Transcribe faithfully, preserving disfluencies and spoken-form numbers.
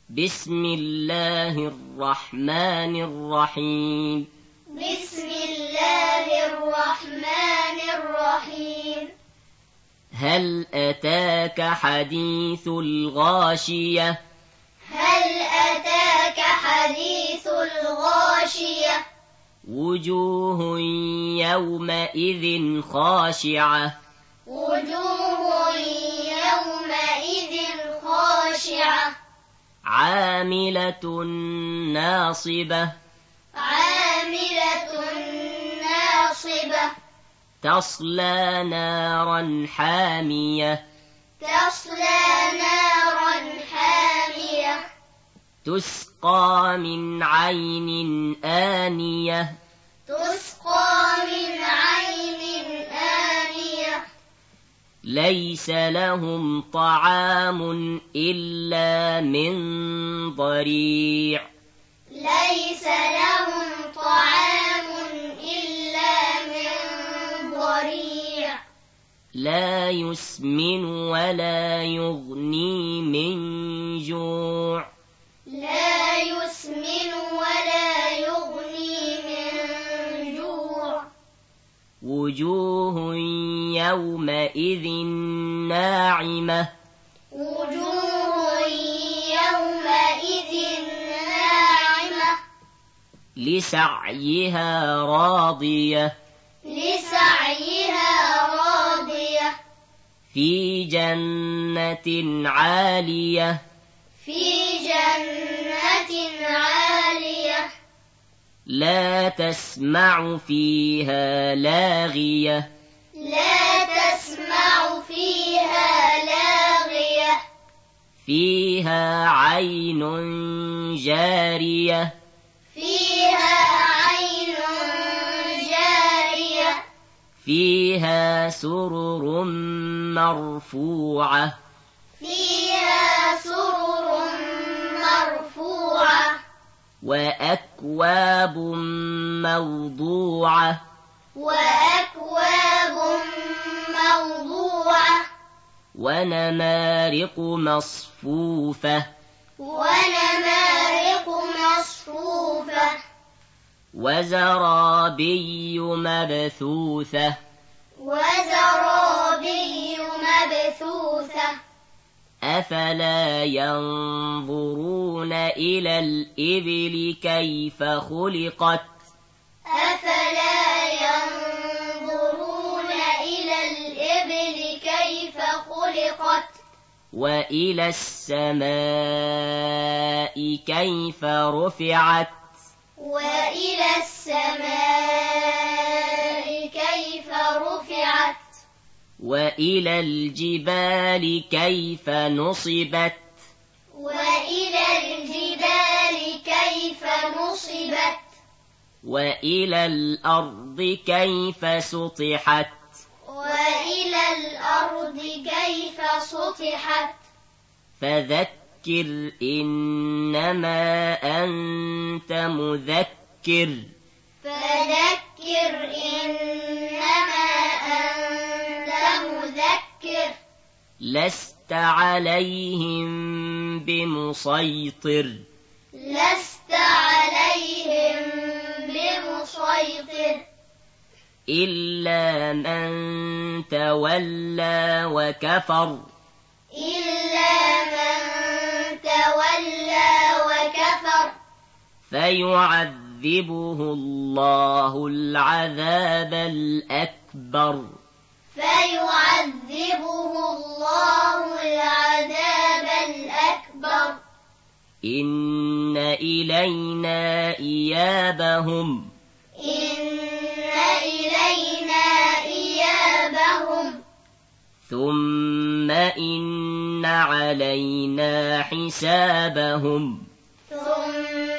بسم الله الرحمن الرحيم بسم الله الرحمن الرحيم هل أتاك حديث الغاشية هل أتاك حديث الغاشية وجوه يومئذ خاشعة وجوه يومئذ خاشعة عاملة ناصبة عاملة ناصبة تصلى نارا حامية تصلى نارا حامية تسقى من عين آنية تسقى من عين آنية ليس لهم طعام إلا من ضريع ليس لهم طعام إلا من ضريع لا يسمن ولا يغني من جوع لا يسمن ولا يغني من جوع وجوه يومئذ ناعمة وجوه يومئذ ناعمة لسعيها راضية لسعيها راضية في جنة عالية في جنة عالية لا تسمع فيها لاغية لا تسمع فيها لاغية فيها عين جارية فيها عين جارية فيها سرر مرفوعة فيها سرر مرفوعة وأكواب موضوعة وأكواب موضوعة ونمارق مصفوفة ونمارق مصفوفة وزرابي مبثوثة وزرابي مبثوثة أفلا ينظرون إلى الإبل كيف خلقت أفلا ينظرون إلى الإبل كيف خلقت وإلى السماء كيف رفعت وإلى السماء كيف رفعت وإلى الجبال كيف نصبت وإلى الجبال كيف نصبت وإلى الأرض كيف سطحت وإلى الأرض كيف سطحت فذكر إنما أنت مذكر فذكر إنما أنت مذكر لست عليهم بمسيطر لست عليهم بمسيطر إلا من تولى وكفر إلا من تولى وكفر فيعذبه الله العذاب الأكبر فيعذبه الله العذاب الأكبر إن إلينا إيابهم إن إلينا إيابهم ثم إن علينا حسابهم ثم